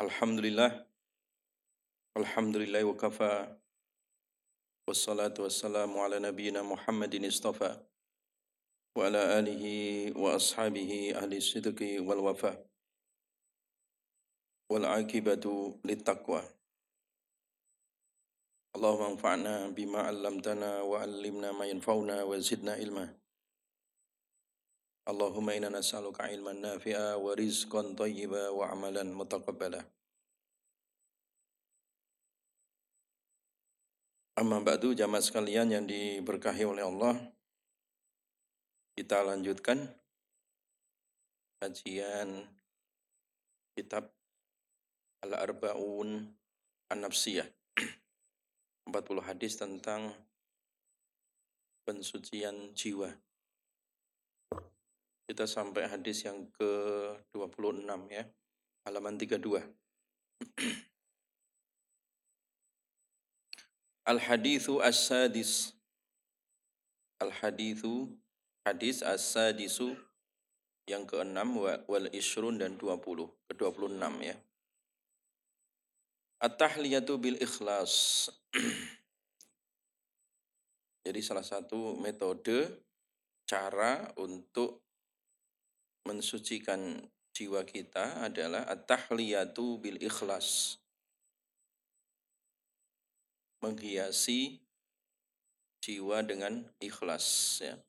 Alhamdulillah, alhamdulillah wa kafa, wassalatu wassalamu ala nabiyyina Muhammadin istafa, wa ala alihi wa ashabihi ahli sidqi wal wafa, wal akibatu littaqwa. Allahumma anfa'na bima 'allamtana wa 'allimna ma yanfa'una wa zidna ilma. Allahumma inna nas'aluka ilman nafi'a wa rizqan thayyiba wa amalan mutaqabbala. Amma ba'du, jamaah sekalian yang diberkahi oleh Allah, kita lanjutkan kajian kitab Al-Arba'un An-Nafsiyah, 40 hadis tentang pensucian jiwa. Kita sampai hadis yang ke-26 ya, halaman 32. Al-hadithu as-sadis. Al-hadithu, hadis as-sadisu, yang ke-6, wal ishrun dan 20, ke-26 ya. At-tahliyatu bil ikhlas. Jadi salah satu metode cara untuk mensucikan jiwa kita adalah at-tahliyatu bil ikhlas. Menghiasi jiwa dengan ikhlas ya.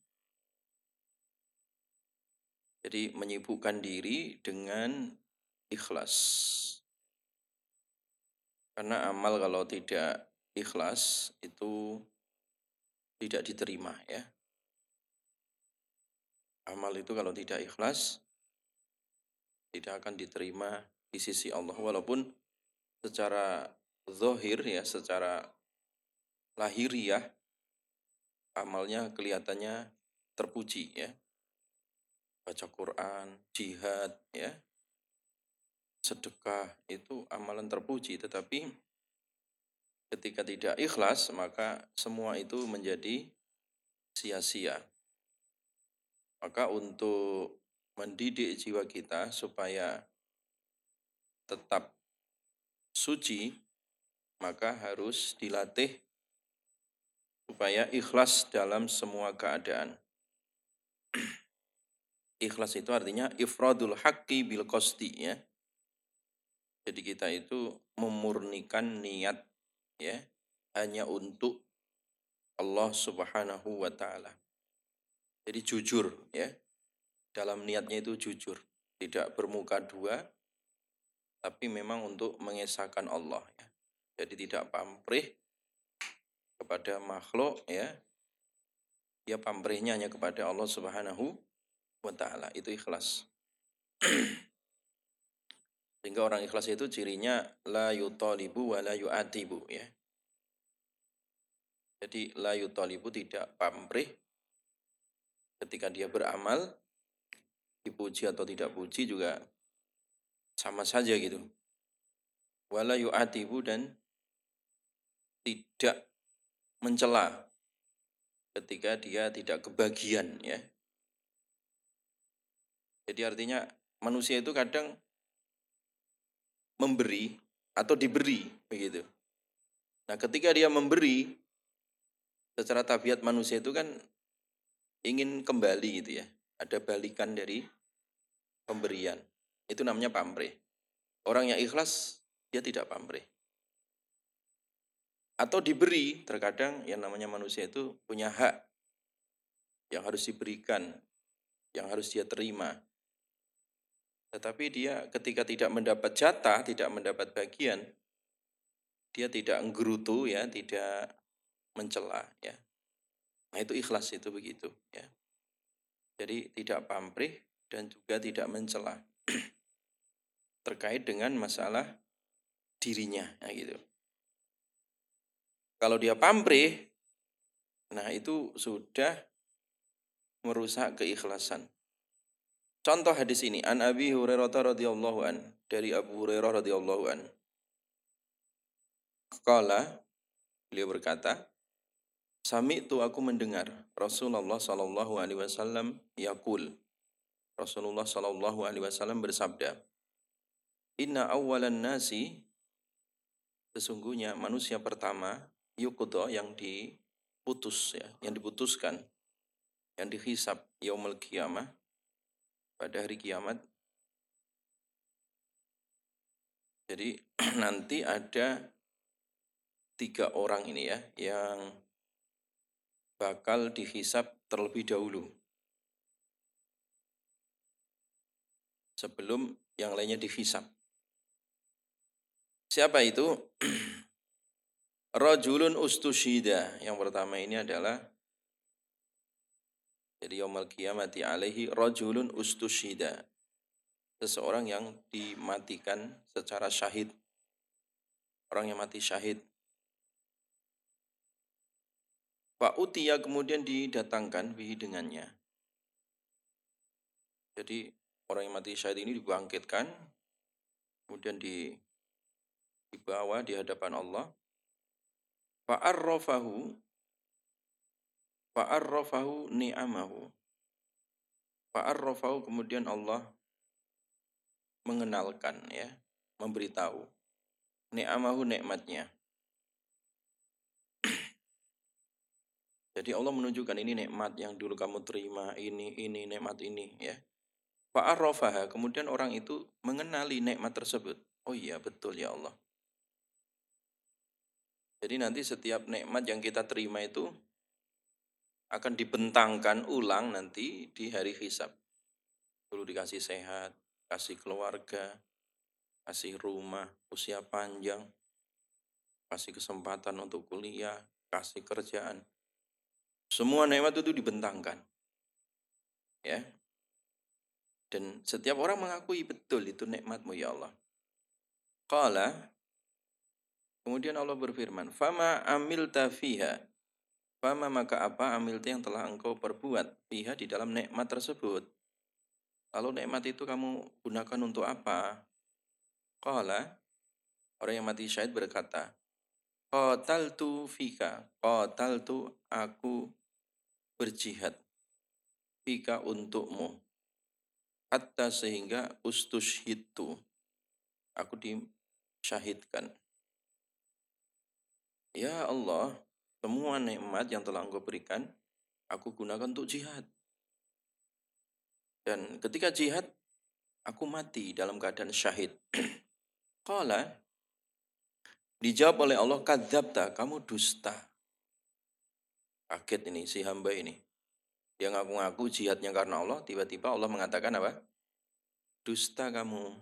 Jadi menyibukkan diri dengan ikhlas. Karena amal kalau tidak ikhlas itu tidak diterima ya. Amal itu kalau tidak ikhlas tidak akan diterima di sisi Allah, walaupun secara zahir ya, secara lahiriah amalnya kelihatannya terpuji ya. Baca Quran, jihad ya, sedekah itu amalan terpuji, tetapi ketika tidak ikhlas maka semua itu menjadi sia-sia. Maka untuk mendidik jiwa kita supaya tetap suci, maka harus dilatih supaya ikhlas dalam semua keadaan. Ikhlas itu artinya ifradul haqqi bil qasdi ya. Jadi kita itu memurnikan niat ya, hanya untuk Allah Subhanahu wa taala. Jadi jujur ya. Dalam niatnya itu jujur, tidak bermuka dua, tapi memang untuk mengesahkan Allah ya. Jadi tidak pamrih kepada makhluk ya. Dia pamrihnya hanya kepada Allah Subhanahu wa taala. Itu ikhlas. Sehingga orang ikhlas itu cirinya la yutalibu wa la yu'atibu ya. Jadi la yutalibu, tidak pamrih ketika dia beramal, dipuji atau tidak puji juga sama saja gitu. Wa la yu'atibu, dan tidak mencela ketika dia tidak kebagian ya. Jadi artinya manusia itu kadang memberi atau diberi begitu. Nah, ketika dia memberi, secara tabiat manusia itu kan ingin kembali gitu ya. Ada balikan dari pemberian. Itu namanya pamrih. Orang yang ikhlas dia tidak pamrih. Atau diberi, terkadang yang namanya manusia itu punya hak yang harus diberikan, yang harus dia terima. Tetapi dia ketika tidak mendapat jatah, tidak mendapat bagian, dia tidak nggerutu ya, tidak mencela ya. Nah, itu ikhlas itu begitu ya. Jadi tidak pamrih dan juga tidak mencela terkait dengan masalah dirinya ya gitu. Kalau dia pamrih, nah itu sudah merusak keikhlasan. Contoh hadis ini, an Abi Hurairah radhiyallahu an, dari Abu Hurairah radhiyallahu an. Qala, beliau berkata, sami'tu, aku mendengar Rasulullah sallallahu alaihi wasallam yaqul. Rasulullah sallallahu alaihi wasallam bersabda, Inna awwalan nasi, sesungguhnya manusia pertama, yuqda yang diputus ya, yang diputuskan, yang dihisab yaumul qiyamah pada hari kiamat. Jadi nanti ada 3 orang ini ya yang bakal dihisab terlebih dahulu sebelum yang lainnya dihisab. Siapa itu? Rajulun ustusyida. Yang pertama ini adalah jadi yaumul qiyamati alaihi rajulun ustusyida. Seseorang yang dimatikan secara syahid. Orang yang mati syahid. Pak Utia kemudian didatangkan bihi dengannya. Jadi orang yang mati syahid ini dibangkitkan, kemudian dibawa di hadapan Allah. Fa'arrafahu ni'amahu. Fa'arrafahu kemudian Allah mengenalkan ya, memberitahu ni'amahu nikmatnya. Jadi Allah menunjukkan ini nikmat yang dulu kamu terima, ini nikmat ini ya. Fa'arrafaha kemudian orang itu mengenali nikmat tersebut. Oh iya betul ya Allah. Jadi nanti setiap nikmat yang kita terima itu akan dibentangkan ulang nanti di hari hisab. Dulu dikasih sehat, kasih keluarga, kasih rumah, usia panjang, kasih kesempatan untuk kuliah, kasih kerjaan. Semua nikmat itu dibentangkan. Ya. Dan setiap orang mengakui betul itu nikmatmu ya Allah. Qala, kemudian Allah berfirman, "Fama amilta fiha." Fama maka apa amilta yang telah engkau perbuat fiha di dalam nikmat tersebut. Lalu nikmat itu kamu gunakan untuk apa? Qala, orang yang mati syahid berkata, qataltu fika, qataltu aku berjihad fika untukmu. Hatta sehingga ustushhitu, aku disyahidkan. Ya Allah, semua nikmat yang telah Engkau berikan, aku gunakan untuk jihad. Dan ketika jihad, aku mati dalam keadaan syahid. Qala, dijawab oleh Allah, kadzabta, kamu dusta. Kaget ini si hamba ini. Dia ngaku-ngaku jihadnya karena Allah, tiba-tiba Allah mengatakan apa? Dusta kamu.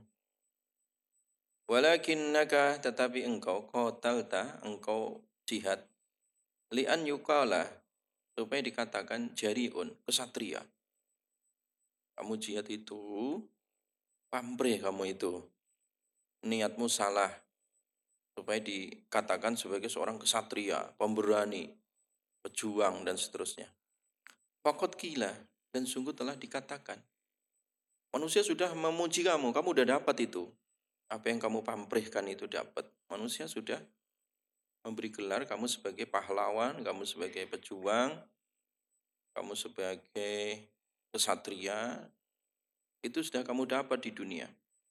Walakinnaka, tetapi engkau qatalta, engkau jihad. Li'an yukala, supaya dikatakan jariun, kesatria. Kamu jihad itu, pamrih kamu itu. Niatmu salah. Supaya dikatakan sebagai seorang kesatria, pemberani, pejuang, dan seterusnya. Fakot gila, dan sungguh telah dikatakan. Manusia sudah memuji kamu udah dapat itu. Apa yang kamu pamrihkan itu dapat. Manusia sudah memberi gelar kamu sebagai pahlawan, kamu sebagai pejuang, kamu sebagai kesatria, itu sudah kamu dapat di dunia.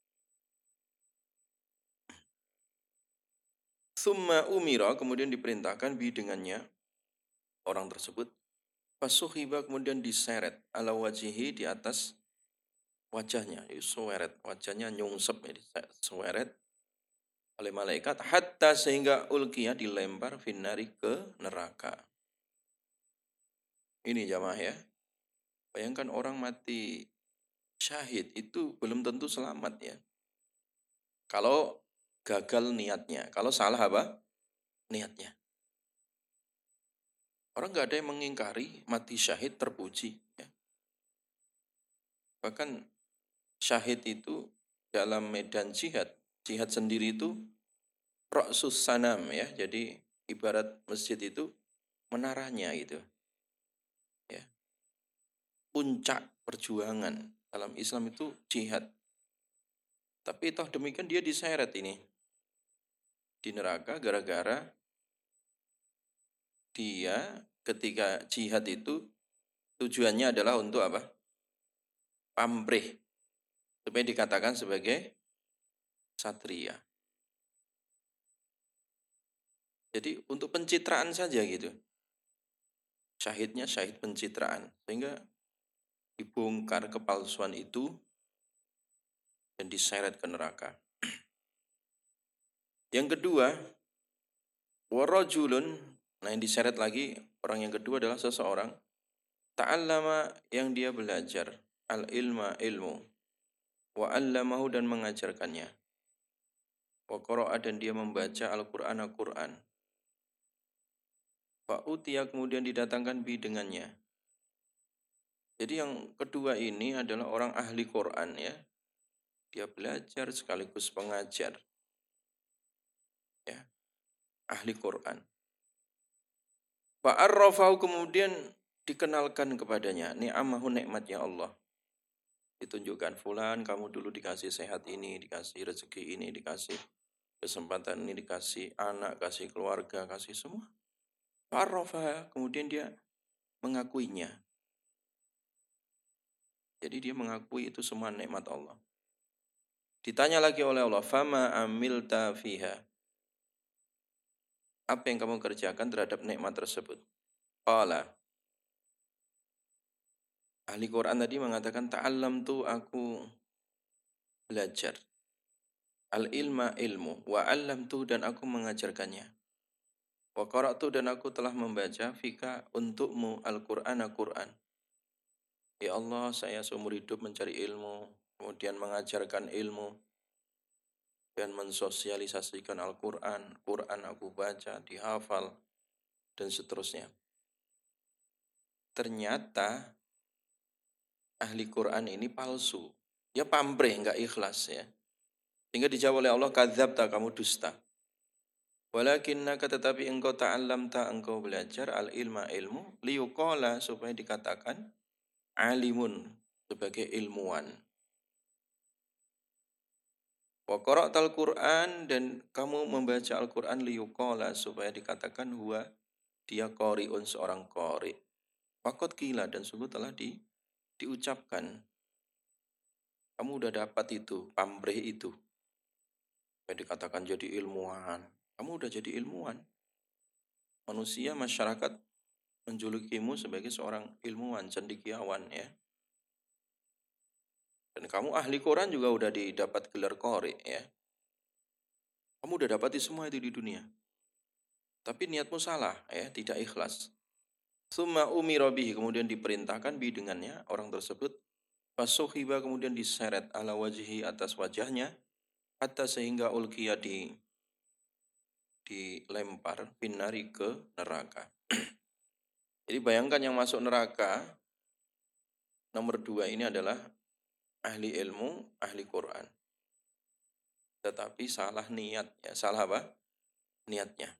Summa umira, kemudian diperintahkan bi dengannya orang tersebut. Fasuhiba kemudian diseret ala wajihi di atas wajahnya, diseret, wajahnya nyungsep, diseret oleh malaikat hatta sehingga ulkiya dilempar finari ke neraka. Ini jamaah ya. Bayangkan orang mati syahid itu belum tentu selamat ya. Kalau gagal niatnya, kalau salah apa? Niatnya. Orang nggak ada yang mengingkari mati syahid terpuji. Ya. Bahkan syahid itu dalam medan jihad, jihad sendiri itu ra'sus sanam ya. Jadi ibarat masjid itu menaranya gitu. Ya. Puncak perjuangan dalam Islam itu jihad. Tapi toh demikian dia diseret ini di neraka gara-gara dia ketika jihad itu tujuannya adalah untuk apa? Pamrih. Supaya dikatakan sebagai satria. Jadi untuk pencitraan saja gitu. Syahidnya syahid pencitraan. Sehingga dibongkar kepalsuan itu dan diseret ke neraka. Yang kedua, warajulun, nah yang diseret lagi, orang yang kedua adalah seseorang ta'allama yang dia belajar al-ilma ilmu wa 'allamahu dan mengajarkannya. Wa qara'a dan dia membaca Al-Qur'an Al-Qur'an. Fa utiya kemudian didatangkan bi dengannya. Jadi yang kedua ini adalah orang ahli Quran ya. Dia belajar sekaligus pengajar. Ya, ahli Quran. Fa arrafahu kemudian dikenalkan kepadanya ni'amahu nikmatnya Allah. Ditunjukkan fulan kamu dulu dikasih sehat ini, dikasih rezeki ini, dikasih kesempatan ini, dikasih anak, kasih keluarga, kasih semua. Fa arrafaha kemudian dia mengakuinya. Jadi dia mengakui itu semua nikmat Allah. Ditanya lagi oleh Allah, "Fama amilta fiha?" Apa yang kamu kerjakan terhadap nikmat tersebut? Qala. Ahli Quran tadi mengatakan ta'allam tu aku belajar. Al-ilma ilmu wa 'allamtu dan aku mengajarkannya. Wa qara'tu dan aku telah membaca fika untukmu Al-Qur'an Al-Qur'an. Ya Allah, saya seumur hidup mencari ilmu, kemudian mengajarkan ilmu dan mensosialisasikan Al-Qur'an. Quran aku baca, dihafal dan seterusnya. Ternyata ahli Quran ini palsu. Ya pamrih, enggak ikhlas ya. Sehingga dijawab oleh Allah, kadzabta kamu dusta. Walakinnaka tetapi engkau ta'allamta engkau belajar al-ilma ilmu liyuqala supaya dikatakan alimun sebagai ilmuwan. Wa qara'tal Qur'an dan kamu membaca Al-Qur'an liyuqala supaya dikatakan huwa dia qari'un seorang qari'. Faqad qila dan sungguh telah diucapkan. Kamu udah dapat itu, pamrih itu. Supaya dikatakan jadi ilmuwan. Kamu udah jadi ilmuwan. Manusia, masyarakat menjulukimu sebagai seorang ilmuwan, cendekiawan ya. Dan kamu ahli Quran juga udah didapat gelar qari ya. Kamu udah dapati semua itu di dunia. Tapi niatmu salah ya, tidak ikhlas. Summa umira bihi kemudian diperintahkan bi dengannya orang tersebut. Fasuhiba kemudian diseret ala wajhi atas wajahnya hatta sehingga ulkiya dilempar binari ke neraka. Jadi bayangkan yang masuk neraka nomor 2 ini adalah ahli ilmu, ahli Quran. Tetapi salah niat ya, salah apa? Niatnya.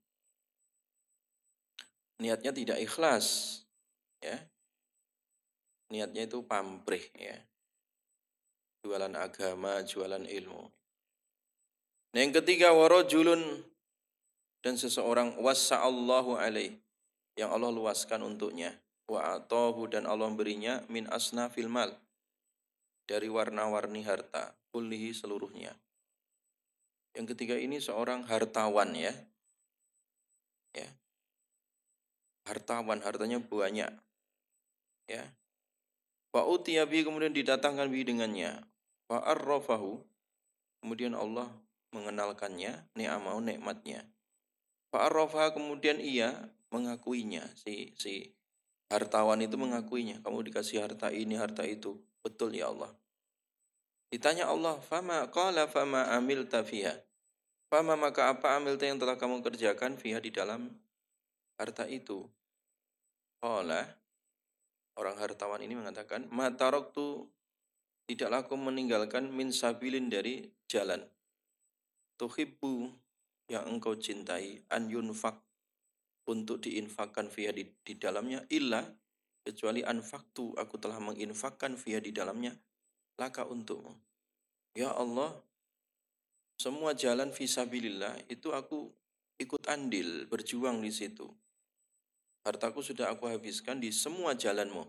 Niatnya tidak ikhlas ya. Niatnya itu pamrih ya. Jualan agama, jualan ilmu. Nah, yang ketiga warajulun dan seseorang wassa'allahu alaih yang Allah luaskan untuknya. Wa atahu dan Allah berinya min asnafil mal dari warna-warni harta, kullihi seluruhnya. Yang ketiga ini seorang hartawan ya. Ya. Hartawan, hartanya banyak. Ya. Fa utiyabi kemudian didatangkan bi dengannya. Fa arrafahu kemudian Allah mengenalkannya ni'amahu nikmatnya. Fa arrafa kemudian ia mengakuinya si hartawan itu mengakuinya. Kamu dikasih harta ini, harta itu. Betul ya Allah. Ditanya Allah, fama amilta fiha. Fama maka apa amilta yang telah kamu kerjakan fiha di dalam harta itu. Qala orang hartawan ini mengatakan, ma taraktu tidaklah aku meninggalkan min sabilin dari jalan. Tuhibbu yang engkau cintai an yunfak untuk diinfakkan fiha di dalamnya illa kecuali anfaktu aku telah menginfakkan fiha di dalamnya laka untukmu. Ya Allah, semua jalan fisabilillah itu aku ikut andil, berjuang di situ. Hartaku sudah aku habiskan di semua jalanmu.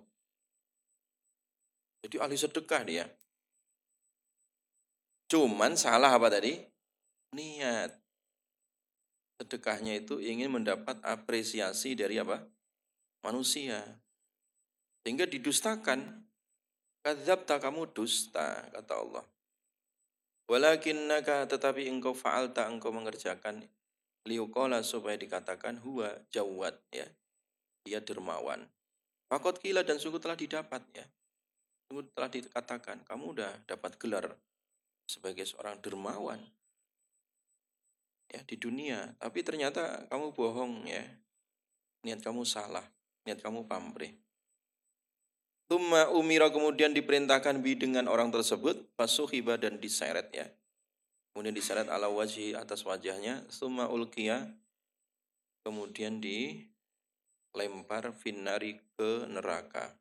Jadi ahli sedekah dia. Cuman salah apa tadi? Niat. Sedekahnya itu ingin mendapat apresiasi dari apa? Manusia. Sehingga didustakan. Kadzabta, kamu dusta, kata Allah. Walakinnaka, tetapi engkau fa'alta, engkau mengerjakan liuqala, supaya dikatakan huwa jawad, ya. Dia dermawan. Fakot kila, dan sungguh telah didapat, ya. Sungguh telah dikatakan, kamu udah dapat gelar sebagai seorang dermawan, ya, di dunia. Tapi ternyata kamu bohong, ya. Niat kamu salah, niat kamu pamrih. Tumma umira, kemudian diperintahkan bi dengan orang tersebut, fasuhiba, dan diseret, ya. Kemudian diseret ala wajhi, atas wajahnya, tumma ulkiya, kemudian dilempar finnari, ke neraka.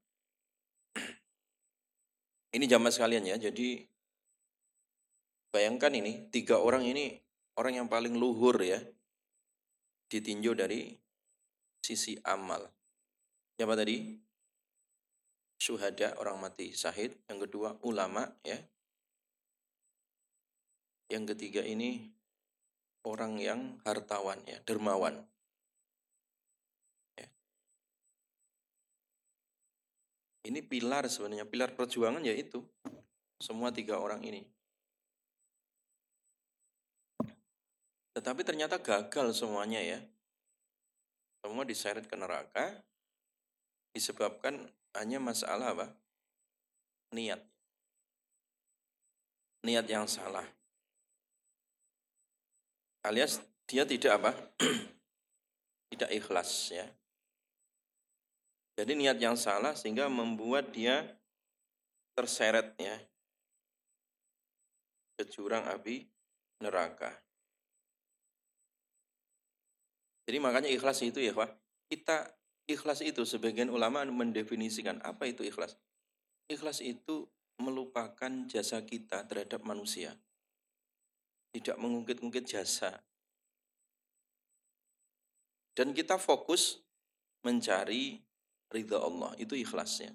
Ini jamaah sekalian, ya. Jadi bayangkan ini 3 orang ini orang yang paling luhur, ya, ditinjau dari sisi amal. Siapa tadi? Syuhada, orang mati syahid. Yang kedua ulama, ya. Yang ketiga ini orang yang hartawan, ya, dermawan. Ya. Ini pilar sebenarnya, pilar perjuangan yaitu semua 3 orang ini. Tetapi ternyata gagal semuanya, ya. Semua diseret ke neraka disebabkan hanya masalah apa? Niat. Niat yang salah. Alias dia tidak apa? Tidak ikhlas, ya. Jadi niat yang salah sehingga membuat dia terseret, ya, ke jurang api neraka. Jadi makanya ikhlas itu, ya, Pak. Kita ikhlas itu sebagian ulama mendefinisikan apa itu ikhlas. Ikhlas itu melupakan jasa kita terhadap manusia. Tidak mengungkit-ungkit jasa. Dan kita fokus mencari ridha Allah, itu ikhlasnya.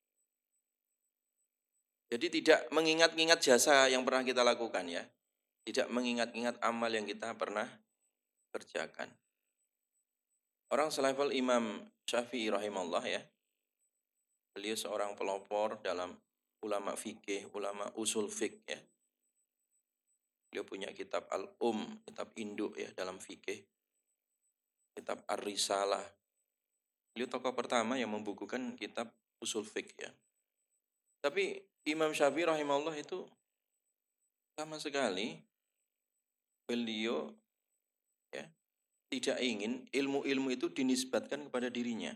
Jadi tidak mengingat-ingat jasa yang pernah kita lakukan, ya. Tidak mengingat-ingat amal yang kita pernah kerjakan. Orang selevel Imam Syafi'i rahimahullah, ya. Beliau seorang pelopor dalam ulama fikih, ulama usul fikih, ya. Beliau punya kitab kitab induk, ya, dalam fikih. Kitab Ar-Risalah. Beliau tokoh pertama yang membukukan kitab usul fikih, ya. Tapi Imam Syafi'i rahimahullah itu sama sekali beliau, ya, tidak ingin ilmu-ilmu itu dinisbatkan kepada dirinya.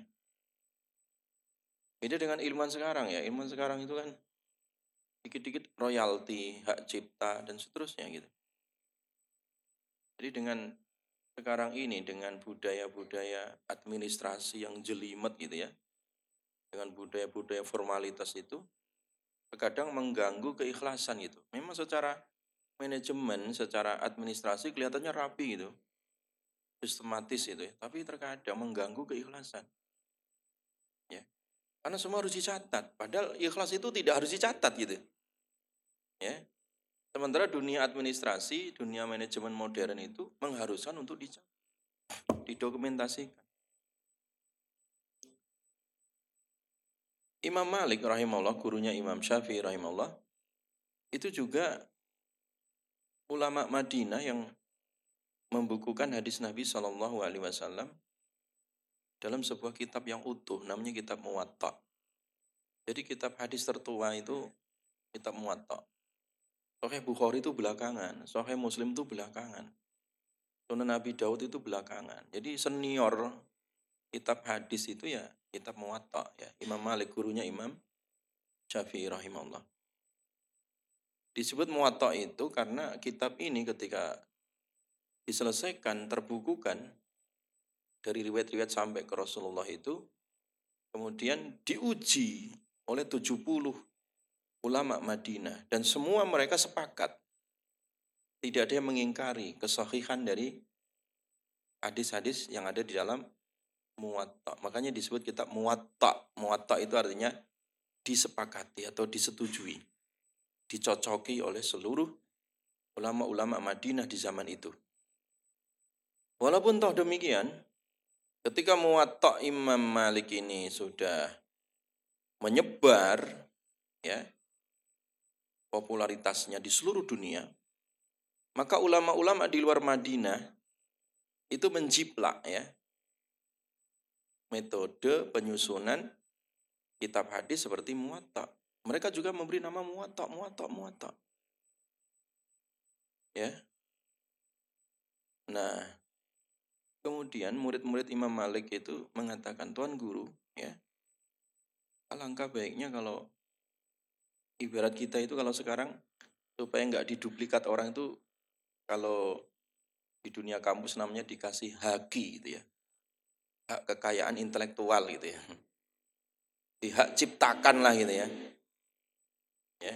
Beda dengan ilmuwan sekarang, ya. Ilmuwan sekarang itu kan dikit-dikit royalti, hak cipta, dan seterusnya, gitu. Jadi dengan sekarang ini, dengan budaya-budaya administrasi yang jelimet, gitu, ya, dengan budaya-budaya formalitas itu, terkadang mengganggu keikhlasan, gitu. Memang secara manajemen, secara administrasi kelihatannya rapi, gitu, sistematis, itu, ya. Tapi terkadang mengganggu keikhlasan, ya. Karena semua harus dicatat. Padahal ikhlas itu tidak harus dicatat, gitu, ya. Sementara dunia administrasi, dunia manajemen modern itu mengharuskan untuk dicatat, didokumentasikan. Imam Malik rahimahullah, gurunya Imam Syafi'i rahimahullah, itu juga ulama Madinah yang membukukan hadis Nabi SAW dalam sebuah kitab yang utuh, namanya kitab Muwatta. Jadi kitab hadis tertua itu kitab Muwatta. Sahih Bukhari itu belakangan, Sahih Muslim itu belakangan, Sunan Nabi Daud itu belakangan. Jadi senior kitab hadis itu, ya, kitab Muwatta, ya. Imam Malik gurunya Imam Syafi'i rahimahullah. Disebut Muwatta itu karena kitab ini ketika diselesaikan, terbukukan dari riwayat-riwayat sampai ke Rasulullah itu, kemudian diuji oleh 70 ulama Madinah, dan semua mereka sepakat. Tidak ada yang mengingkari kesahihan dari hadis-hadis yang ada di dalam Muwatta. Makanya disebut kitab Muwatta. Muwatta itu artinya disepakati atau disetujui, dicocoki oleh seluruh ulama-ulama Madinah di zaman itu. Walaupun toh demikian, ketika Muwatta Imam Malik ini sudah menyebar, ya, popularitasnya di seluruh dunia, maka ulama-ulama di luar Madinah itu menjiplak, ya, metode penyusunan kitab hadis seperti Muwatta. Mereka juga memberi nama Muwatta, Muwatta, Muwatta. Ya. Nah, kemudian murid-murid Imam Malik itu mengatakan, Tuan Guru, ya, alangkah baiknya kalau ibarat kita itu kalau sekarang supaya nggak diduplikat orang itu, kalau di dunia kampus namanya dikasih haki gitu ya, hak kekayaan intelektual gitu ya, hak ciptakan lah gitu ya, ya,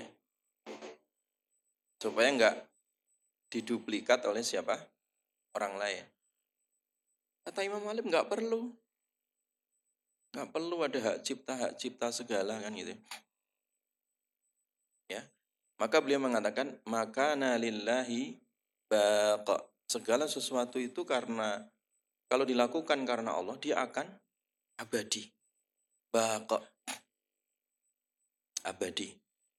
supaya nggak diduplikat oleh siapa, orang lain. Kata Imam Malik nggak perlu ada hak cipta segala kan gitu ya. Maka beliau mengatakan, maka nalillahi baqa, segala sesuatu itu karena kalau dilakukan karena Allah dia akan abadi. Baqa, abadi.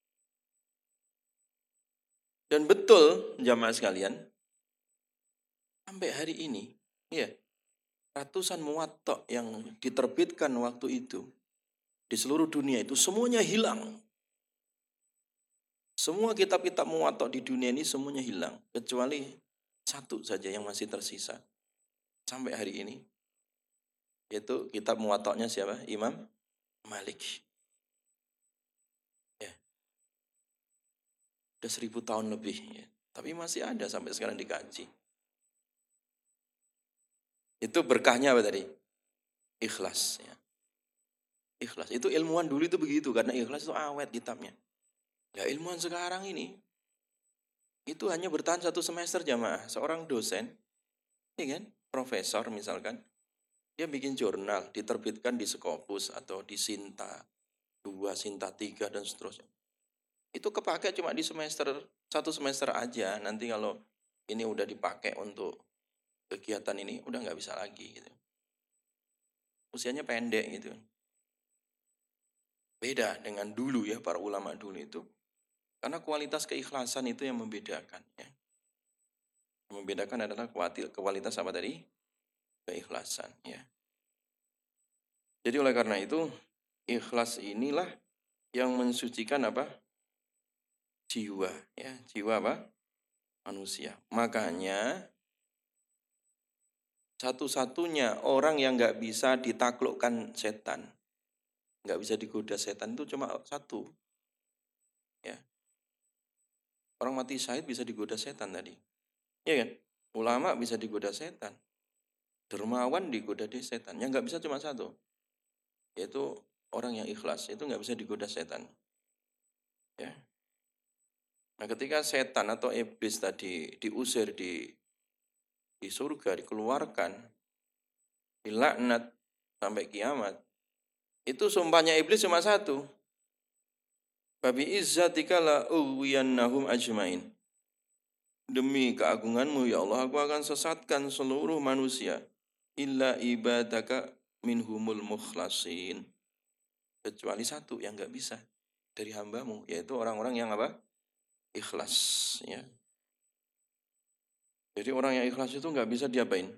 Dan betul jamaah sekalian, sampai hari ini ya, ratusan muwatta yang diterbitkan waktu itu di seluruh dunia itu semuanya hilang. Semua kitab-kitab muwatta di dunia ini semuanya hilang, kecuali satu saja yang masih tersisa sampai hari ini, yaitu kitab muwattanya siapa? Imam Malik. Ya, udah 1000 tahun lebih ya. Tapi masih ada sampai sekarang dikaji. Itu berkahnya apa tadi? Ikhlas ya. Ikhlas. Itu ilmuwan dulu itu begitu, karena ikhlas itu awet kitabnya. Ya ilmuwan sekarang ini itu hanya bertahan 1 semester jamaah. Seorang dosen, ya kan, profesor misalkan, dia bikin jurnal, diterbitkan di Scopus atau di Sinta 2, Sinta 3 dan seterusnya. Itu kepake cuma di semester 1 semester aja. Nanti kalau ini udah dipakai untuk kegiatan ini udah nggak bisa lagi gitu. Usianya pendek gitu. Beda dengan dulu ya, para ulama dulu itu. Karena kualitas keikhlasan itu yang membedakan ya. Yang membedakan adalah kualitas apa tadi? Keikhlasan ya. Jadi oleh karena itu, ikhlas inilah yang mensucikan apa? Jiwa ya, jiwa apa? Manusia. Makanya satu-satunya orang yang nggak bisa ditaklukkan setan, nggak bisa digoda setan itu cuma satu. Ya, orang mati syahid bisa digoda setan tadi, ya kan? Ulama bisa digoda setan, dermawan digoda setan. Yang nggak bisa cuma satu, yaitu orang yang ikhlas. Itu nggak bisa digoda setan. Ya. Nah, ketika setan atau iblis tadi diusir di surga, dikeluarkan, dilaknat sampai kiamat, itu sumpahnya iblis cuma satu. Babi izzatika la uwiyannahum ajmain. Demi keagunganmu ya Allah, aku akan sesatkan seluruh manusia. Illa ibadaka minhumul mukhlasin. Kecuali satu yang nggak bisa dari hambamu, yaitu orang-orang yang apa? Ikhlas. Ya. Jadi orang yang ikhlas itu nggak bisa diapain?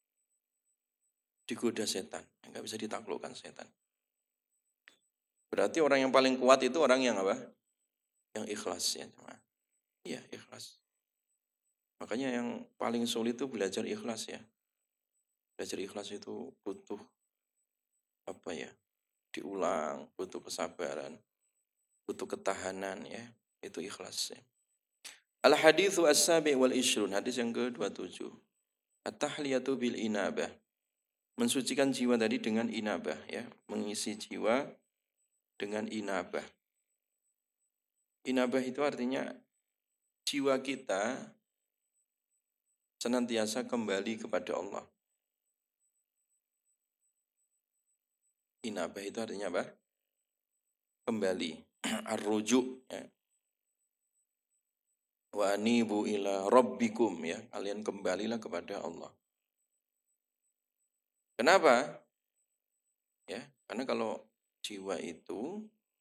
Digoda setan. Nggak bisa ditaklukkan setan. Berarti orang yang paling kuat itu orang yang apa? Yang ikhlas ya. Iya, ikhlas. Makanya yang paling sulit itu belajar ikhlas ya. Belajar ikhlas itu butuh apa ya? Diulang, butuh kesabaran, butuh ketahanan ya. Itu ikhlas ya. Al-hadithu as-sabi' wal ishrun. Hadis yang ke-27. At-tahliyatu bil inabah. Mensucikan jiwa tadi dengan inabah ya. Mengisi jiwa dengan inabah. Inabah itu artinya jiwa kita senantiasa kembali kepada Allah. Inabah itu artinya apa? Kembali. Ar-rujuk. Ya. Wa anibu ila rabbikum ya, kalian kembalilah kepada Allah. Kenapa? Ya, karena kalau jiwa itu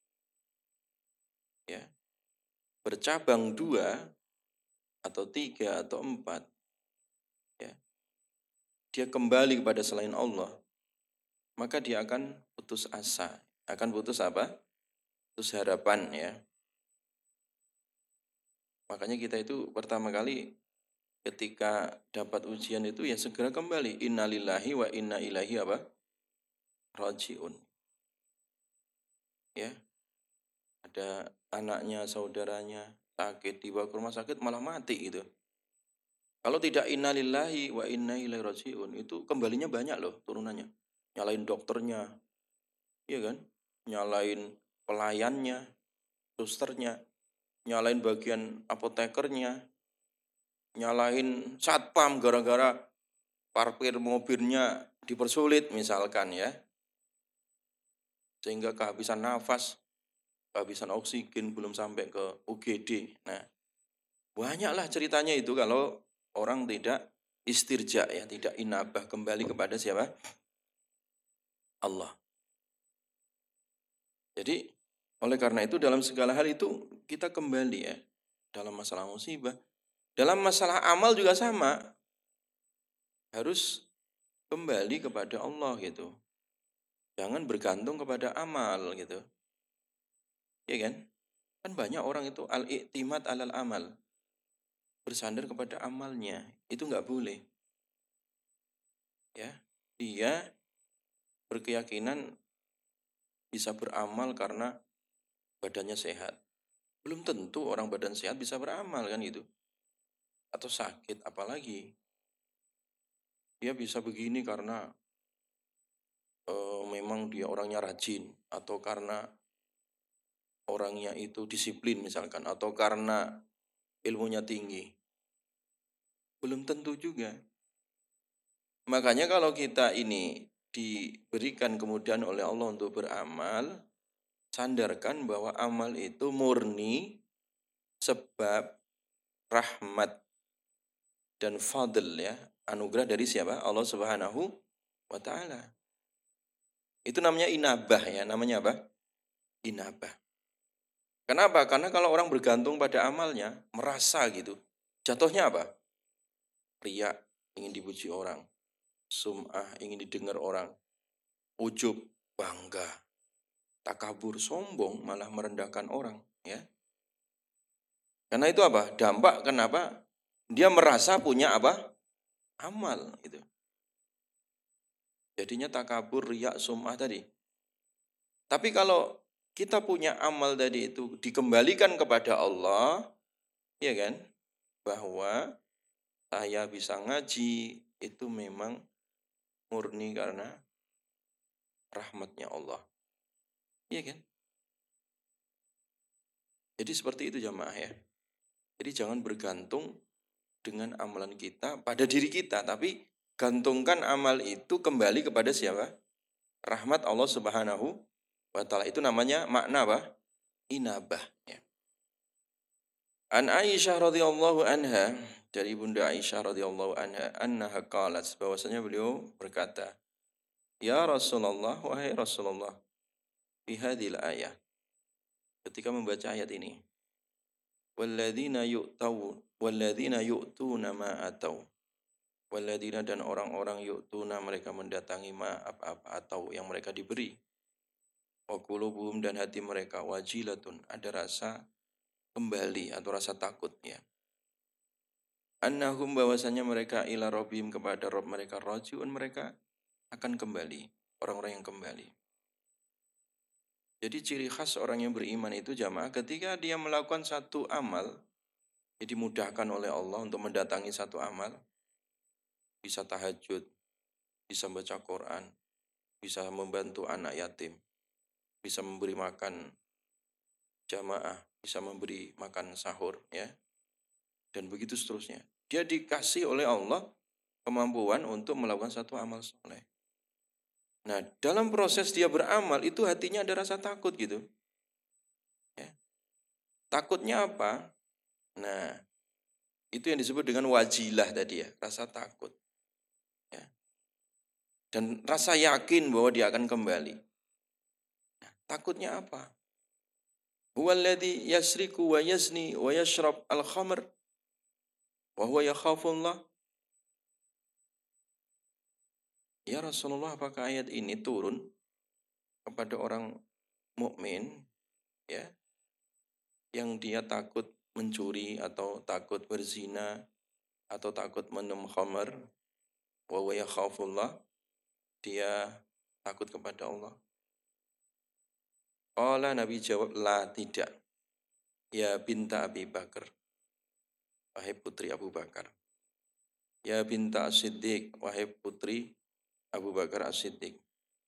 ya bercabang dua atau tiga atau empat, ya, dia kembali kepada selain Allah, maka dia akan putus asa, akan putus apa? Putus harapan ya. Makanya kita itu pertama kali ketika dapat ujian itu ya segera kembali. Innalillahi wa inna ilaihi apa? Rajiun. Ya, ada anaknya, saudaranya sakit, dibawa ke rumah sakit malah mati gitu. Kalau tidak innalillahi wa inna ilaihi rajiun, itu kembalinya banyak loh turunannya. Nyalain dokternya, iya kan? Nyalain pelayannya, susternya, nyalain bagian apotekernya, nyalain satpam gara-gara parkir mobilnya dipersulit misalkan ya. Sehingga kehabisan nafas, kehabisan oksigen belum sampai ke UGD. Nah, banyaklah ceritanya itu kalau orang tidak istirja ya, tidak inabah kembali kepada siapa? Allah. Jadi oleh karena itu dalam segala hal itu kita kembali ya. Dalam masalah musibah, dalam masalah amal juga sama. Harus kembali kepada Allah gitu. Jangan bergantung kepada amal gitu. Iya kan? Kan banyak orang itu al-i'timad alal amal. Bersandar kepada amalnya. Itu nggak boleh. Ya, dia berkeyakinan bisa beramal karena badannya sehat. Belum tentu orang badan sehat bisa beramal kan gitu. Atau sakit apalagi. Dia bisa begini karena memang dia orangnya rajin atau karena orangnya itu disiplin misalkan atau karena ilmunya tinggi. Belum tentu juga. Makanya kalau kita ini diberikan kemudian oleh Allah untuk beramal, sandarkan bahwa amal itu murni sebab rahmat dan fadl ya, anugerah dari siapa? Allah Subhanahu wa taala. Itu namanya inabah ya, namanya apa? Inabah. Kenapa? Karena kalau orang bergantung pada amalnya, merasa gitu. Jatuhnya apa? Riya, ingin dipuji orang. Sum'ah, ingin didengar orang. Ujub, bangga. Takabur, sombong, malah merendahkan orang. Ya. Karena itu apa? Dampak kenapa? Dia merasa punya apa? Amal. Gitu. Jadinya takabur, riya, sum'ah tadi. Tapi kalau kita punya amal tadi itu dikembalikan kepada Allah, ya kan? Bahwa saya bisa ngaji itu memang murni karena rahmatnya Allah. Iya kan? Jadi seperti itu jamaah ya. Jadi jangan bergantung dengan amalan kita pada diri kita, tapi gantungkan amal itu kembali kepada siapa? Rahmat Allah Subhanahu wa taala. Itu namanya makna apa? Inabah ya. An Aisyah radhiyallahu anha, dari Bunda Aisyah radhiyallahu anha, annaha qalat, bahwasanya beliau berkata, "Ya Rasulullah, wahai Rasulullah, fi hadhil ayah." Ketika membaca ayat ini, walladzina yu'tuna ma atau. Walladzina, dan orang-orang yu'tuna, mereka mendatangi ma apa-apa atau yang mereka diberi. Wa qulubuhum, dan hati mereka wajilatun, ada rasa kembali atau rasa takut ya. Annahum, bahwasanya mereka ila rabbihim, kepada Rabb mereka, rajiun, mereka akan kembali, orang-orang yang kembali. Jadi ciri khas orang yang beriman itu jamaah, ketika dia melakukan satu amal, dia dimudahkan oleh Allah untuk mendatangi satu amal, bisa tahajud, bisa baca Quran, bisa membantu anak yatim, bisa memberi makan jamaah, bisa memberi makan sahur ya, dan begitu seterusnya. Dia dikasih oleh Allah kemampuan untuk melakukan satu amal soleh. Nah, dalam proses dia beramal itu hatinya ada rasa takut gitu. Ya. Takutnya apa? Nah, Itu yang disebut dengan wajilah tadi ya, rasa takut. Ya. Dan rasa yakin bahwa dia akan kembali. Nah, takutnya apa? Huwallazi yasriku wa yazni wa yashrab al-khamr wa huwa yakhafullah. Ya Rasulullah, apakah ayat ini turun kepada orang mukmin ya yang dia takut mencuri atau takut berzina atau takut minum khamar, wa huwa yakhafullah, dia takut kepada Allah. Qala, Nabi jawab, la, tidak. Ya binta Abi Bakar, wahai putri Abu Bakar. Ya binta As-Siddiq, wahai putri Abu Bakar As-Siddiq.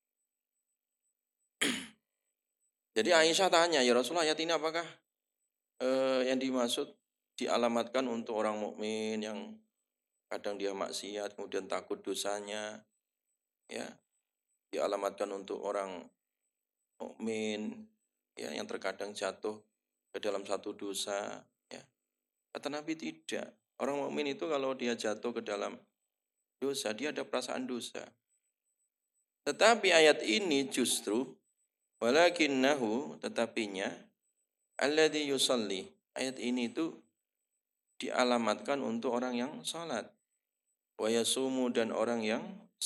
Jadi Aisyah tanya, ya Rasulullah, ayat ini apakah yang dimaksud dialamatkan untuk orang mukmin yang kadang dia maksiat kemudian takut dosanya, ya, dialamatkan untuk orang mukmin ya yang terkadang jatuh ke dalam satu dosa, ya. Kata Nabi, tidak. Orang mukmin itu kalau dia jatuh ke dalam dosa, dia ada perasaan dosa. Tetapi ayat ini justru walakinnahu, tetapinya alladzi yusalli. Ayat ini itu dialamatkan untuk orang yang salat. Wa yasumu, dan orang yang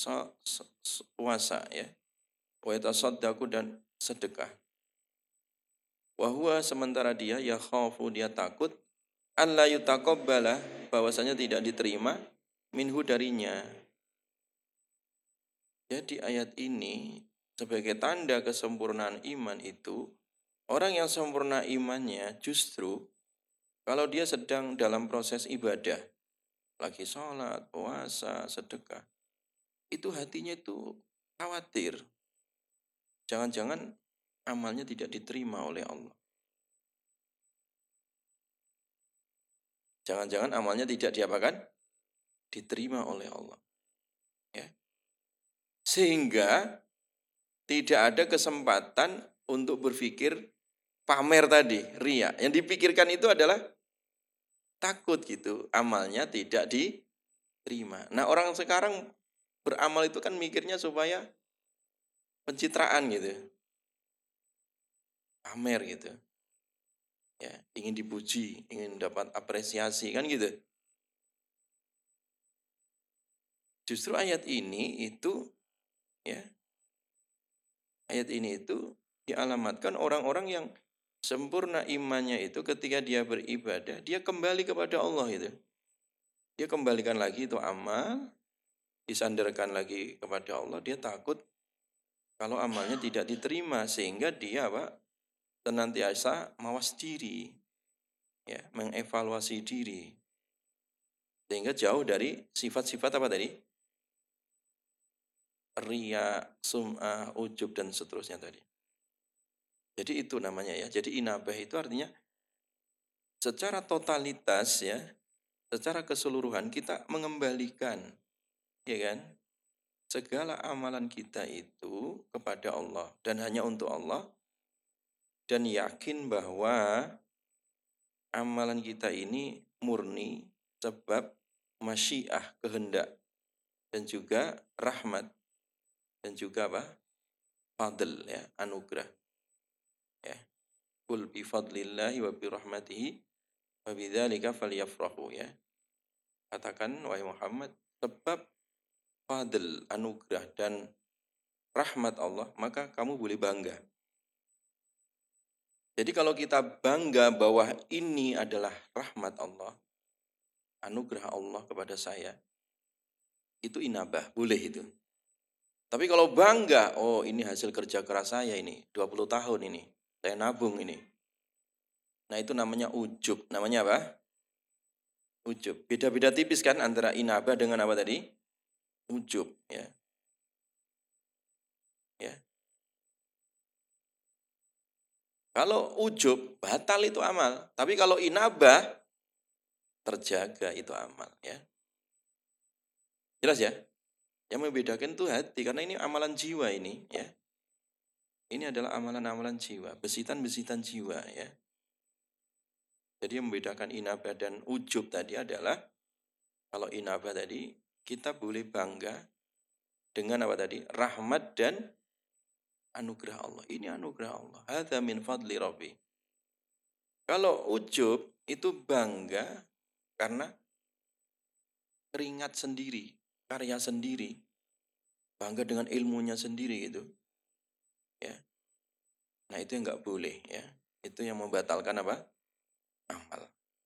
puasa ya. Wa yatasaddaqu, dan sedekah. Wa huwa, sementara dia yakhafu, dia takut alla yutaqabbala, bahwasanya tidak diterima minhu, darinya. Jadi ayat ini sebagai tanda kesempurnaan iman itu, orang yang sempurna imannya justru kalau dia sedang dalam proses ibadah, lagi sholat, puasa, sedekah, itu hatinya itu khawatir. Jangan-jangan amalnya tidak diterima oleh Allah. Jangan-jangan amalnya tidak diapakan? Diterima oleh Allah. Ya. Sehingga tidak ada kesempatan untuk berpikir pamer tadi, ria. Yang dipikirkan itu adalah takut gitu, amalnya tidak diterima. Nah, orang sekarang beramal itu kan mikirnya supaya pencitraan gitu. Pamer gitu. Ya, ingin dipuji, ingin dapat apresiasi kan gitu. Justru ayat ini itu ya, ayat ini itu dialamatkan orang-orang yang sempurna imannya itu ketika dia beribadah, dia kembali kepada Allah itu. Dia kembalikan lagi itu amal, disandarkan lagi kepada Allah, dia takut kalau amalnya tidak diterima, sehingga dia senantiasa mawas diri, ya, mengevaluasi diri, sehingga jauh dari sifat-sifat apa tadi? Riya, sum'ah, ujub, dan seterusnya tadi. Jadi itu namanya ya. Jadi inabah itu artinya secara totalitas ya, secara keseluruhan kita mengembalikan, ya kan, segala amalan kita itu kepada Allah dan hanya untuk Allah, dan yakin bahwa amalan kita ini murni sebab masyiah, kehendak, dan juga rahmat, dan juga fadl ya, anugerah ya. Qul bi fadlillahi wa bi rahmatihi wa bidzalika falyafrahu ya. Katakan wahai Muhammad, sebab fadl, anugerah, dan rahmat Allah, maka kamu boleh bangga. Jadi kalau kita bangga bahwa ini adalah rahmat Allah, anugerah Allah kepada saya, itu inabah, boleh itu. Tapi kalau bangga, oh ini hasil kerja keras saya ini, 20 tahun ini, saya nabung ini. Nah itu namanya ujub. Namanya apa? Ujub. Beda-beda tipis kan antara inabah dengan apa tadi? Ujub. Ya. Ya. Kalau ujub, batal itu amal. Tapi kalau inabah, terjaga itu amal. Ya. Jelas ya? Yang membedakan itu hati, karena ini amalan jiwa ini. Ya. Ini adalah amalan-amalan jiwa, besitan-besitan jiwa. Ya. Jadi yang membedakan inabah dan ujub tadi adalah, kalau inabah tadi kita boleh bangga dengan apa tadi? Rahmat dan anugerah Allah. Ini anugerah Allah. Hadza min fadli Rabbi. Kalau ujub itu bangga karena keringat sendiri, karya sendiri, bangga dengan ilmunya sendiri gitu. Ya. Nah, itu yang enggak boleh ya. Itu yang membatalkan apa? Amal.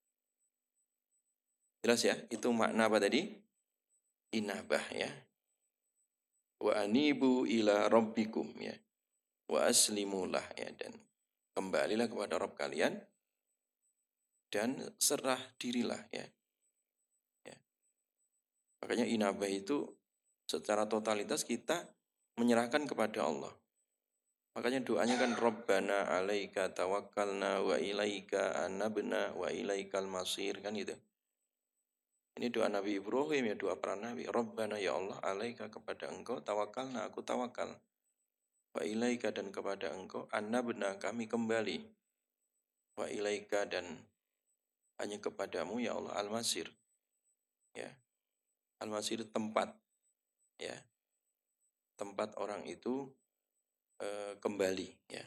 Jelas ya? Itu makna apa tadi? Inabah ya. Wa anibu ila rabbikum ya. Wa aslimulah ya, dan kembalilah kepada Rabb kalian dan serah dirilah ya. Ya. Makanya inabah itu secara totalitas kita menyerahkan kepada Allah. Makanya doanya kan Rabbana alaika tawakkalna wa ilaika anabna wa ilaikal masir, kan gitu. Ini doa Nabi Ibrahim ya, doa para nabi. Rabbana ya Allah, alaika kepada engkau, tawakkalna aku tawakal. Wa ilaika dan kepada engkau, anabna kami kembali. Wa ilaika dan hanya kepadamu ya Allah, al-masir. Ya. Al-masir tempat ya. Tempat orang itu kembali ya.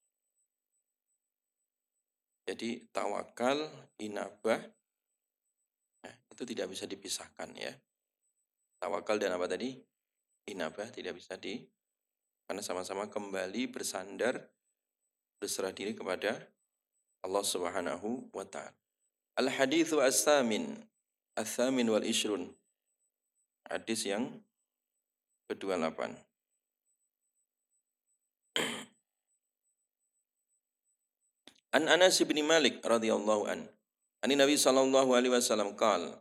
Jadi tawakal, inabah, nah, itu tidak bisa dipisahkan ya. Tawakal dan apa tadi? Inabah tidak bisa karena sama-sama kembali bersandar, berserah diri kepada Allah Subhanahu wa taala. Al-haditsu as-samin wal ishrun. Hadis yang ke-28. An Anas bin Malik radhiyallahu an. Ani Nabi sallallahu alaihi wasallam qaal.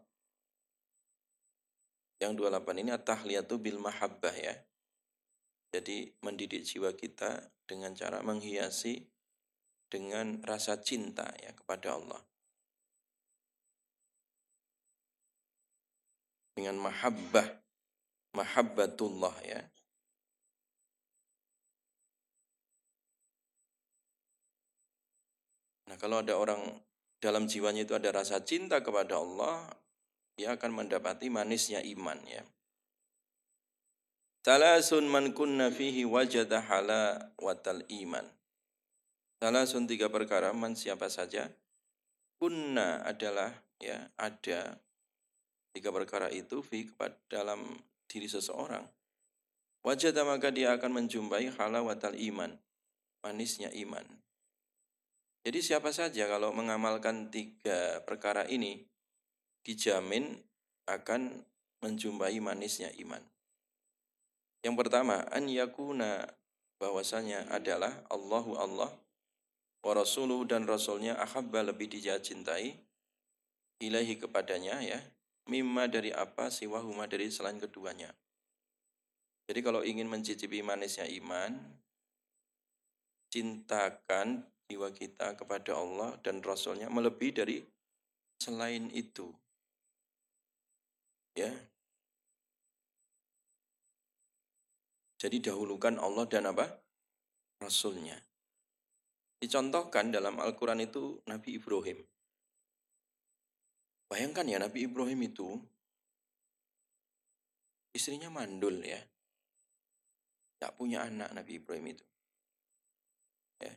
Yang 28 ini at-tahliyatu bil mahabbah ya. Jadi mendidik jiwa kita dengan cara menghiasi dengan rasa cinta ya kepada Allah. Dengan mahabbah, mahabbatullah ya. Nah, kalau ada orang dalam jiwanya itu ada rasa cinta kepada Allah, dia akan mendapati manisnya iman ya. Salasun man kunna fihi wajada halawatal iman. Salasun 3 perkara, man siapa saja, kunna adalah ya, ada 3 perkara itu fi dalam diri seseorang. Wajada maka dia akan menjumpai halawatal iman, manisnya iman. Jadi siapa saja kalau mengamalkan 3 perkara ini, dijamin akan menjumpai manisnya iman. Yang pertama, an yakuna, bahwasanya adalah Allahu Allah, wa rasuluhu dan rasulnya ahabba lebih dia cintai, ilahi kepadanya ya, mimma dari apa, siwahuma dari selain keduanya. Jadi kalau ingin mencicipi manisnya iman, cintakan jiwa kita kepada Allah dan rasulnya melebihi dari selain itu. Ya. Jadi dahulukan Allah dan apa? Rasulnya. Dicontohkan dalam Al-Quran itu Nabi Ibrahim. Bayangkan ya, Nabi Ibrahim itu istrinya mandul ya. Tak punya anak Nabi Ibrahim itu. Ya.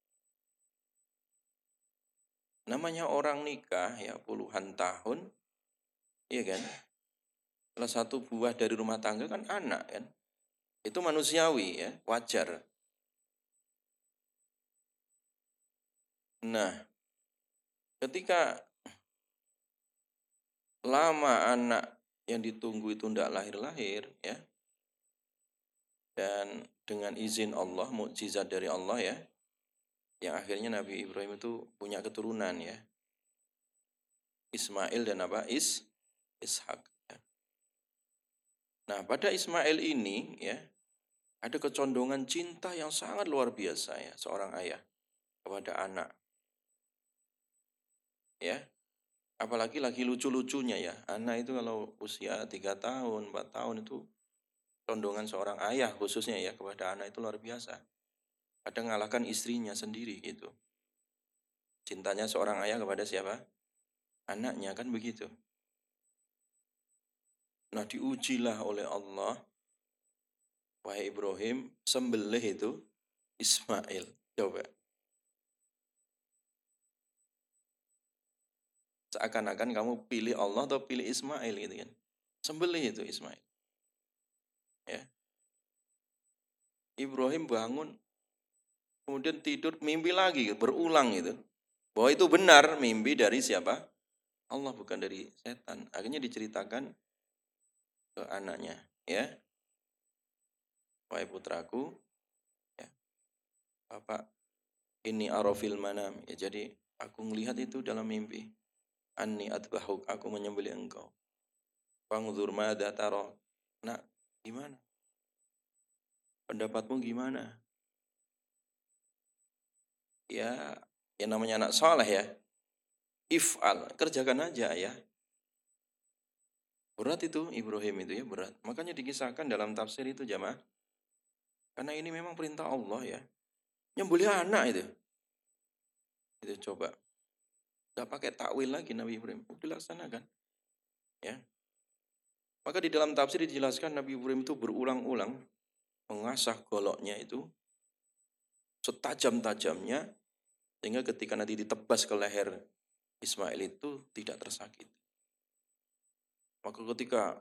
Namanya orang nikah ya puluhan tahun. Iya kan? Salah satu buah dari rumah tangga kan anak kan. Itu manusiawi ya, wajar. Nah, ketika lama anak yang ditunggu itu tidak lahir-lahir ya, dan dengan izin Allah, mukjizat dari Allah ya, yang akhirnya Nabi Ibrahim itu punya keturunan ya, Ismail dan apa? Ishak. Nah, pada Ismail ini ya, ada kecondongan cinta yang sangat luar biasa ya, seorang ayah kepada anak. Ya, apalagi lagi lucu-lucunya ya. Anak itu kalau usia 3 tahun, 4 tahun itu condongan seorang ayah khususnya ya kepada anak itu luar biasa. Kadang ngalahkan istrinya sendiri gitu. Cintanya seorang ayah kepada siapa? Anaknya, kan begitu. Nah, diujilah oleh Allah, wahai Ibrahim, sembelih itu Ismail. Coba. Seakan-akan kamu pilih Allah atau pilih Ismail gitu kan. Sembelih itu Ismail. Ya. Ibrahim bangun, kemudian tidur, mimpi lagi, berulang itu. Bahwa itu benar mimpi dari siapa? Allah, bukan dari setan. Akhirnya diceritakan ke anaknya. Ya, wahai putraku, ya, Bapak, ini arafil manam. Ya, jadi aku melihat itu dalam mimpi. Anni atbahuk, aku menyembelih engkau. Fangzur madza tara. Nak, gimana? Pendapatmu gimana? Ya, yang namanya anak soleh ya. If'al, kerjakan aja ya. Berat itu Ibrahim itu ya, berat. Makanya dikisahkan dalam tafsir itu jamaah. Karena ini memang perintah Allah ya. Nyembelih anak itu. Itu coba. Gak pakai takwil lagi Nabi Ibrahim. Dilaksanakan. Ya. Maka di dalam tafsir dijelaskan Nabi Ibrahim itu berulang-ulang mengasah goloknya itu setajam-tajamnya sehingga ketika nanti ditebas ke leher Ismail itu tidak tersakiti. Maka ketika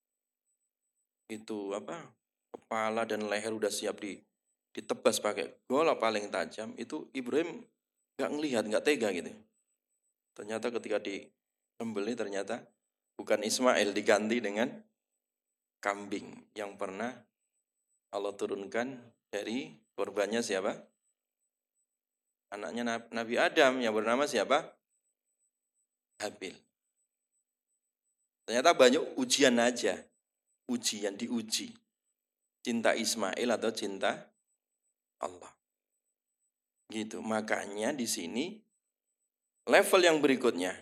itu kepala dan leher udah siap ditebas pakai golok paling tajam, itu Ibrahim nggak ngelihat, nggak tega gitu. Ternyata ketika disembelih ternyata bukan Ismail, diganti dengan kambing yang pernah Allah turunkan dari korbannya siapa? Anaknya Nabi Adam yang bernama siapa? Habil. Ternyata banyak ujian aja. Ujian diuji. Cinta Ismail atau cinta Allah. Gitu. Makanya di sini level yang berikutnya.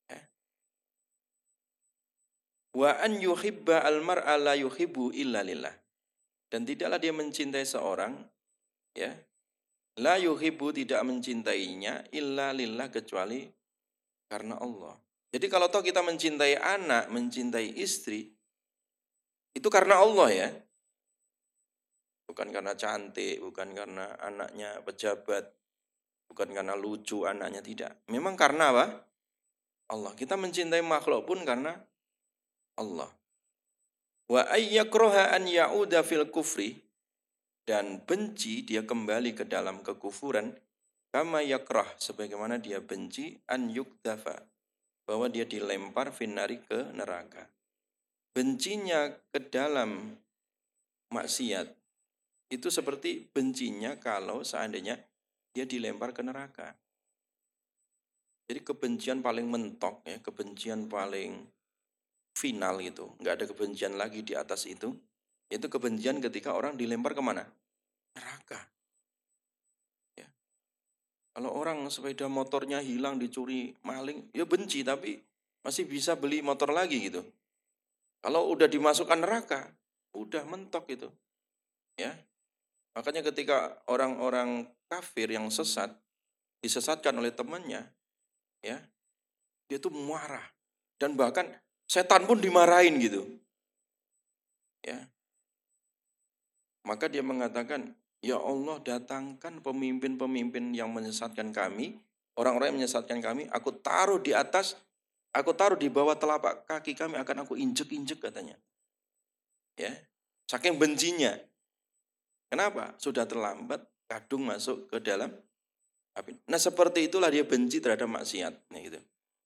Wa an yuhibba al-mar'a la yuhibbu illa lillah. Dan tidaklah dia mencintai seorang, ya, la yuhibbu, tidak mencintainya illa lillah, kecuali karena Allah. Jadi kalau toh kita mencintai anak, mencintai istri, itu karena Allah ya. Bukan karena cantik, bukan karena anaknya pejabat, bukan karena lucu anaknya, tidak. Memang karena apa? Allah. Kita mencintai makhluk pun karena Allah. Wa ayyakraha an ya'uda fil kufri, dan benci dia kembali ke dalam kekufuran, kama yakrah, sebagaimana dia benci an yukdafa, bahwa dia dilempar finnari, ke neraka. Bencinya ke dalam maksiat itu seperti bencinya kalau seandainya dia dilempar ke neraka. Jadi kebencian paling mentok ya, kebencian paling final gitu. Nggak ada kebencian lagi di atas itu. Itu kebencian ketika orang dilempar kemana? Neraka. Ya. Kalau orang sepeda motornya hilang, dicuri, maling, ya benci, tapi masih bisa beli motor lagi gitu. Kalau udah dimasukkan neraka, udah mentok itu. Ya. Makanya ketika orang-orang kafir yang sesat disesatkan oleh temannya, ya, dia tuh marah dan bahkan setan pun dimarahin gitu. Ya. Maka dia mengatakan, "Ya Allah, datangkan pemimpin-pemimpin yang menyesatkan kami, orang-orang yang menyesatkan kami, aku taruh di atas, aku taruh di bawah telapak kaki kami, akan aku injek-injek," katanya. Ya. Saking bencinya. Kenapa? Sudah terlambat, kadung masuk ke dalam api. Nah, seperti itulah dia benci terhadap maksiat. Nah, gitu.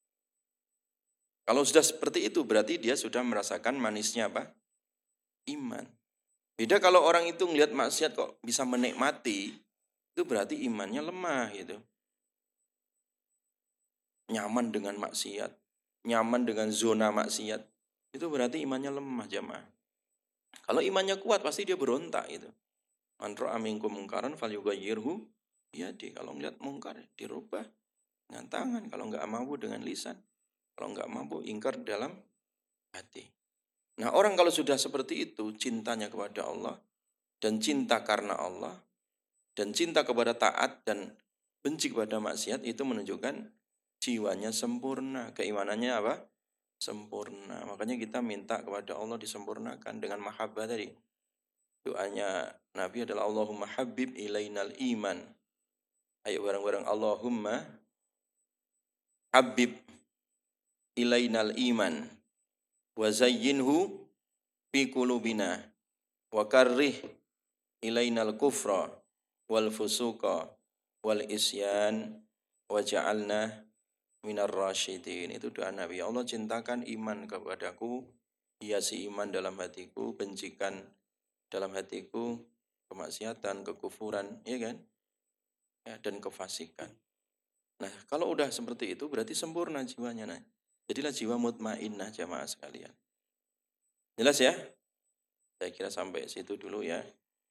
Kalau sudah seperti itu, berarti dia sudah merasakan manisnya apa? Iman. Beda kalau orang itu ngelihat maksiat kok bisa menikmati, itu berarti imannya lemah gitu. Nyaman dengan maksiat, nyaman dengan zona maksiat, itu berarti imannya lemah jamaah. Kalau imannya kuat pasti dia berontak gitu. Man ra'a minkum mungkaran falyughayyirhu biyadihi. Kalau ngelihat mungkar dirubah dengan tangan, kalau enggak mampu dengan lisan, kalau enggak mampu ingkar dalam hati. Nah, orang kalau sudah seperti itu, cintanya kepada Allah dan cinta karena Allah dan cinta kepada taat dan benci kepada maksiat itu menunjukkan jiwanya sempurna, keimanannya apa? Sempurna. Makanya kita minta kepada Allah disempurnakan dengan mahabbah tadi. Doanya Nabi adalah Allahumma habib ilainal iman. Ayo bareng-bareng Allahumma habib ilainal iman wa zayyinhu fi qulubina wa karrih ilainal kufra wal fusuqa wal isyan wa ja'alna minar rasyidin. Itu doa Nabi. Ya Allah, cintakan iman kepadaku, hiasi iman dalam hatiku, bencikan dalam hatiku kemaksiatan, kekufuran, ya kan? Ya, dan kefasikan. Nah, kalau udah seperti itu berarti sempurna jiwanya. Nah, jadilah jiwa mutmainnah jamaah sekalian. Jelas ya? Saya kira sampai situ dulu ya.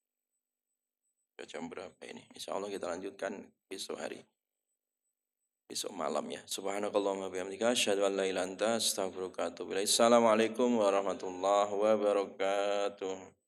Jam berapa ini? Insya Allah kita lanjutkan besok hari. Besok malam ya. Subhanakallahumma bihamdika asyhadu an la ilaha illa anta astaghfiruka wa atubu ilaik. Assalamualaikum warahmatullahi wabarakatuh.